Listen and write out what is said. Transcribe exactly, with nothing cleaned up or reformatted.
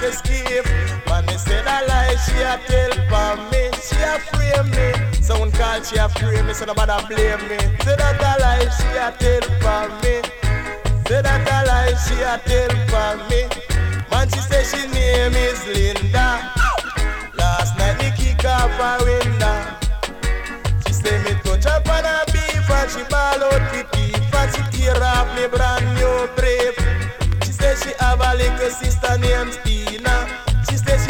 fi skip. Man, me say that lie, she a tell for me. She a frame me. Someone call she a frame me, so nobody blame me. Say that a lie, she a tell for me. Say that a lie, she a tell for me. Man, she say she name is Linda. Last night me kick off her window. She say me touch up on her beef and she ball out the teeth and she tear off me brand new brief. She say she have a little sister named